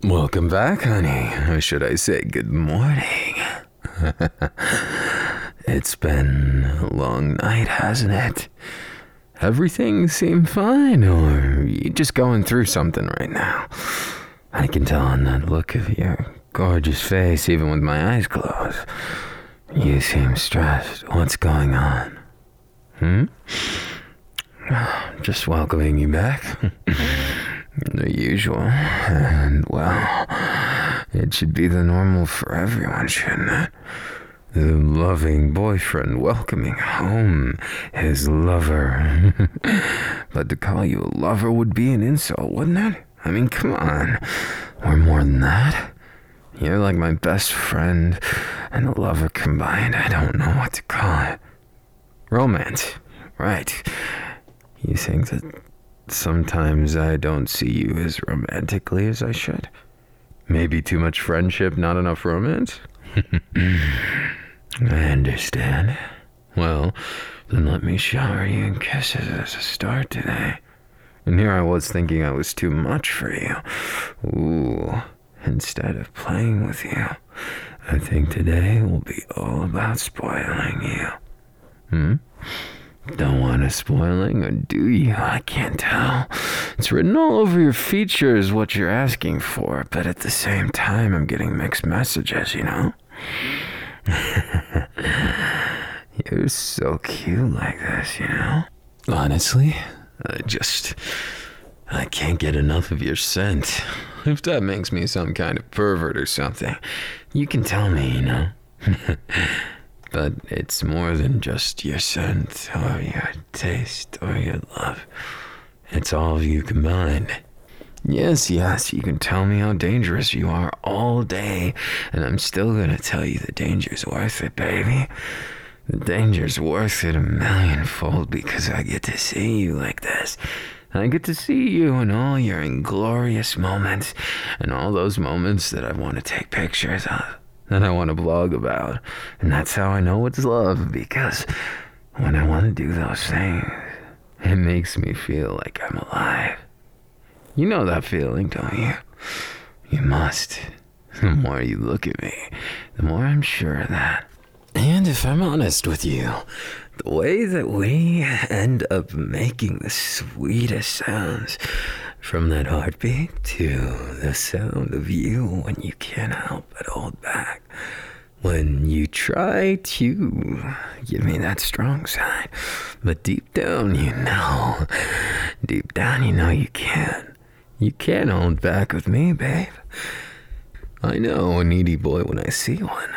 Welcome back, honey. Or should I say good morning? It's been a long night, hasn't it? Everything seem fine, or are you just going through something right now? I can tell on that look of your gorgeous face, even with my eyes closed. You seem stressed. What's going on? Just welcoming you back. The usual. And, well, it should be the normal for everyone, shouldn't it? The loving boyfriend welcoming home his lover. But to call you a lover would be an insult, wouldn't it? I mean, come on. We're more than that. You're like my best friend and a lover combined. I don't know what to call it. Romance. Right. You think that sometimes I don't see you as romantically as I should? Maybe too much friendship, not enough romance? I understand. Well, then let me shower you in kisses as a start today. And here I was thinking I was too much for you. Ooh, instead of playing with you, I think today will be all about spoiling you. Don't want a spoiling, or do you? I can't tell. It's written all over your features what you're asking for, but at the same time, I'm getting mixed messages, you know? You're so cute like this, you know? Honestly, I can't get enough of your scent. If that makes me some kind of pervert or something, you can tell me, you know? But it's more than just your scent, or your taste, or your love. It's all of you combined. Yes, you can tell me how dangerous you are all day, and I'm still gonna tell you the danger's worth it, baby. The danger's worth it 1,000,000-fold because I get to see you like this. I get to see you in all your inglorious moments, and all those moments that I want to take pictures of, that I want to blog about. And that's how I know it's love, because when I want to do those things, it makes me feel like I'm alive. You know that feeling, don't you? You must. The more you look at me, the more I'm sure of that. And if I'm honest with you, the way that we end up making the sweetest sounds, from that heartbeat to the sound of you when you can't help but hold back, when you try to give me that strong side, but deep down you know you can't. You can't hold back with me, babe. I know a needy boy when I see one.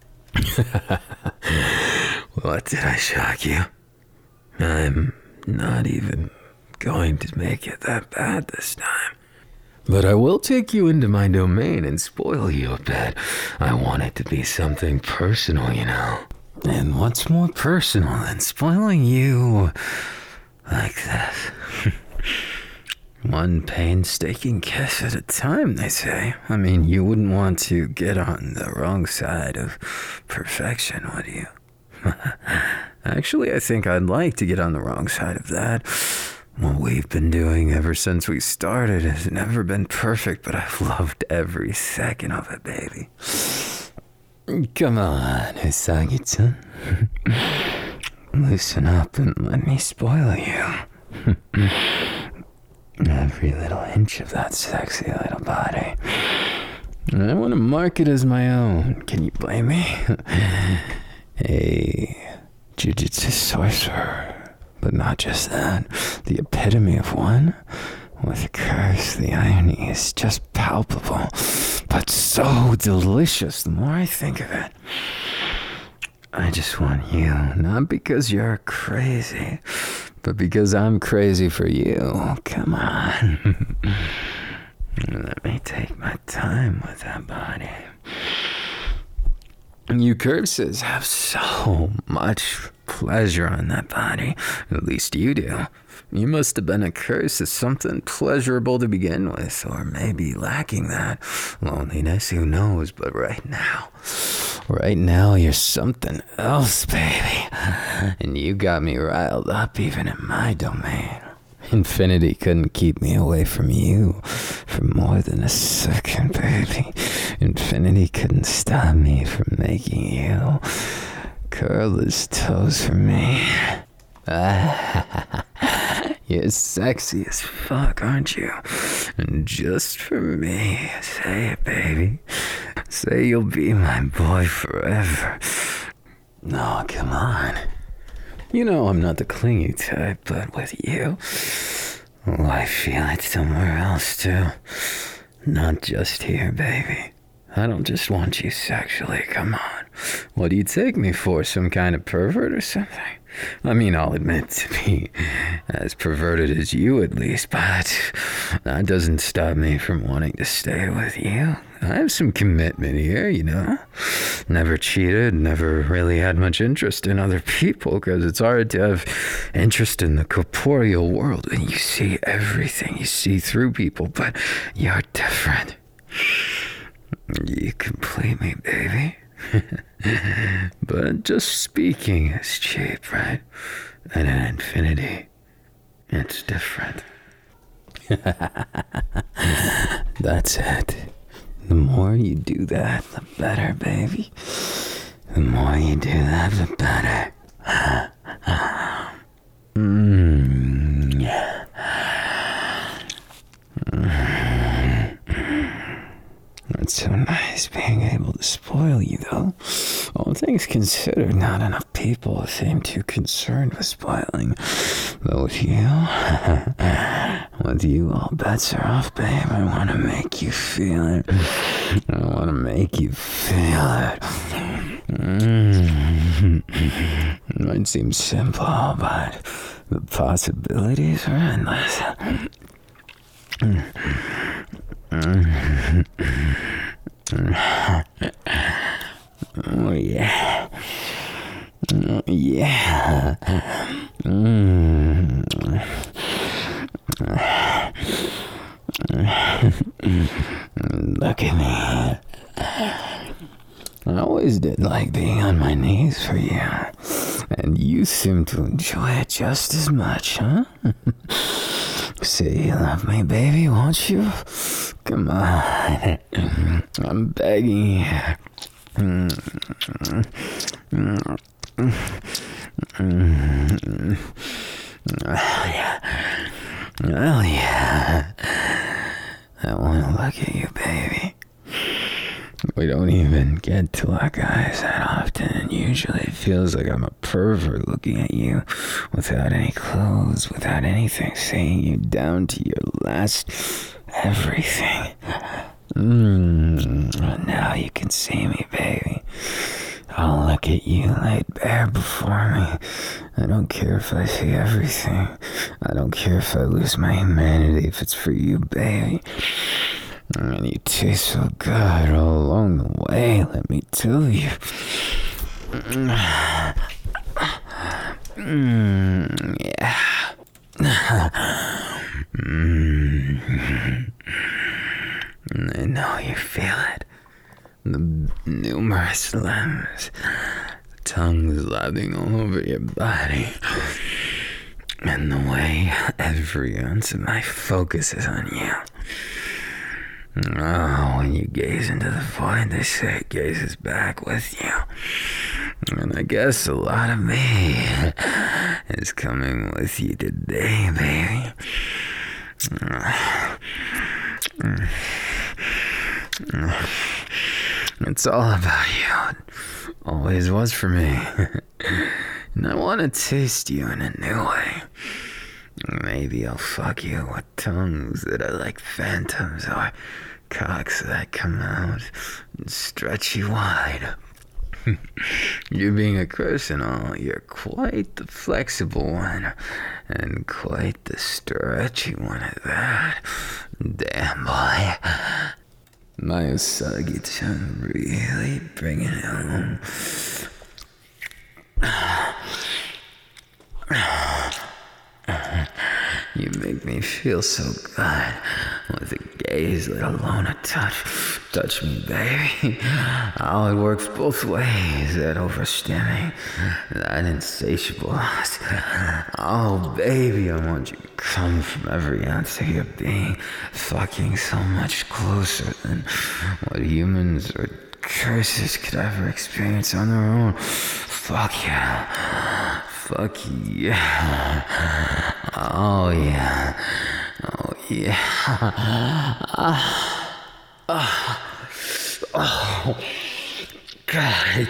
What, did I shock you? I'm not even going to make it that bad this time. But I will take you into my domain and spoil you a bit. I want it to be something personal, you know. And what's more personal than spoiling you like this? One painstaking kiss at a time, they say. I mean, you wouldn't want to get on the wrong side of perfection, would you? Actually, I think I'd like to get on the wrong side of that. What we've been doing ever since we started has never been perfect, but I've loved every second of it, baby. Come on, Usagi-chan. Loosen up and let me spoil you. Every little inch of that sexy little body. I want to mark it as my own. Can you blame me? A jiu-jitsu sorcerer. But not just that. The epitome of one. With a curse, the irony is just palpable. But so delicious the more I think of it. I just want you, not because you're crazy, but because I'm crazy for you. Come on. Let me take my time with that body. You curses have so much pleasure on that body. At least you do. You must have been a curse of something pleasurable to begin with, or maybe lacking that. Loneliness, who knows? But right now you're something else, baby. And you got me riled up even in my domain. Infinity couldn't keep me away from you for more than a second, baby. Infinity couldn't stop me from making you curl his toes for me. You're sexy as fuck, aren't you? And just for me, say it, baby. Say you'll be my boy forever. No, come on. You know I'm not the clingy type, but with you, oh, I feel it somewhere else too. Not just here, baby. I don't just want you sexually, come on. What do you take me for, some kind of pervert or something? I mean, I'll admit to be as perverted as you at least, but that doesn't stop me from wanting to stay with you. I have some commitment here, you know. Never cheated, never really had much interest in other people, because it's hard to have interest in the corporeal world when you see everything. You see through people, but you're different. You complete me, baby. But just speaking is cheap, right? And in infinity, it's different. That's it. The more you do that, the better, baby. The more you do that, the better. It's so nice being able to spoil you, though. All things considered, not enough people seem too concerned with spoiling. But with you, all bets are off, babe. I want to make you feel it. I want to make you feel it. It might seem simple, but the possibilities are endless. Oh yeah. Oh yeah. Look at me. I always did like being on my knees for you. And you seem to enjoy it just as much, huh? Say you love me, baby, won't you? Come on. I'm begging you. Oh yeah. I want to look at you, baby. We don't even get to lock eyes that often, and usually it feels like I'm a pervert looking at you without any clothes, without anything, seeing you down to your last everything. Now you can see me, baby. I'll look at you laid bare before me. I don't care if I see everything. I don't care if I lose my humanity, if it's for you, baby. And you taste so good all along the way, let me tell you. Yeah. I know you feel it. The numerous limbs, tongues lapping all over your body, and the way every ounce of my focus is on you. Oh, when you gaze into the void, they say it gazes back with you. And I guess a lot of me is coming with you today, baby. It's all about you. It always was for me. And I want to taste you in a new way. Maybe I'll fuck you with tongues that are like phantoms, or cocks that come out and stretch you wide. You being a curse and all, you're quite the flexible one, and quite the stretchy one at that. Damn, boy. My Usagi tongue really bringing it home. You make me feel so good with a gaze, let alone a touch. Touch me, baby. Oh, it works both ways, that overstanding, that insatiable lust. Oh, baby, I want you to come from every ounce of your being, fucking so much closer than what humans or curses could ever experience on their own. Fuck yeah. Fuck yeah. Oh yeah. Oh yeah. Oh God.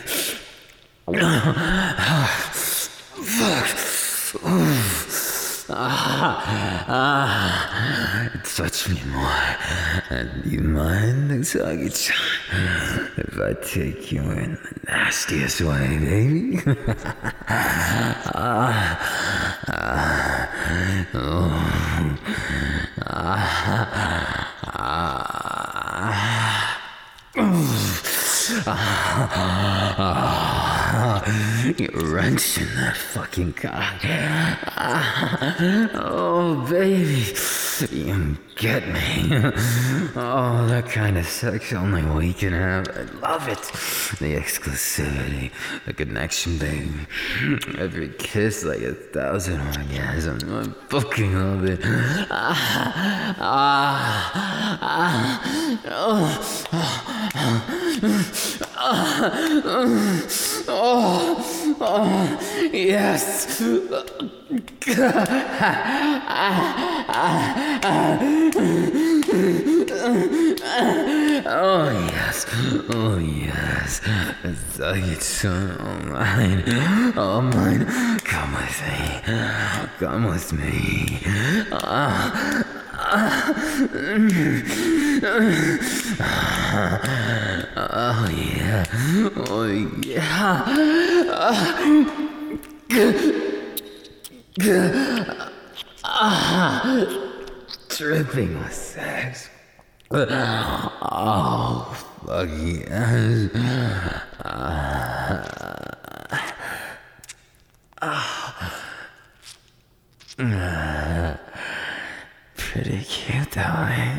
Fuck. Touch me more. And you mind if I take you in the nastiest way, baby? You're wrenching that fucking cock. Oh, baby. You get me. Oh, that kind of sex only we can have. I love it. The exclusivity, the connection, baby. Every kiss like 1,000 orgasms. I fucking love it. Yes. Oh yes, oh yes. It's all mine, all mine. Come with me, come with me. Oh yeah, oh yeah. Dripping with sex. Oh, fuck yes. Pretty cute that way.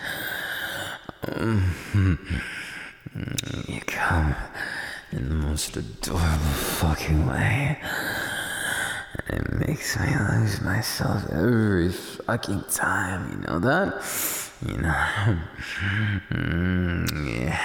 You come in the most adorable fucking way. And it makes me lose myself every fucking time, you know that? You know? Yeah.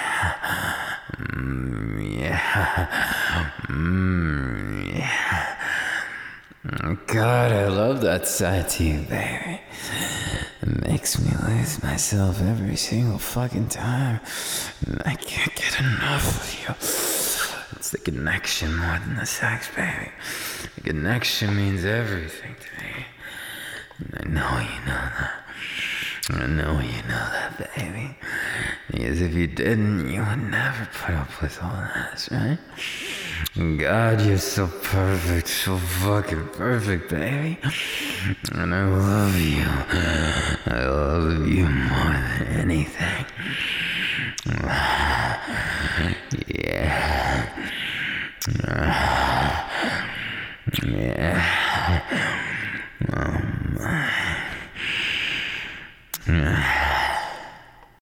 Yeah. God, I love that side to you, baby. It makes me lose myself every single fucking time. I can't get enough of you. It's the connection more than the sex, baby. The connection means everything to me. And I know you know that. I know you know that, baby. Because if you didn't, you would never put up with all this, right? God, you're so perfect, so fucking perfect, baby. And I love you. I love you more than anything. Yeah. Yeah.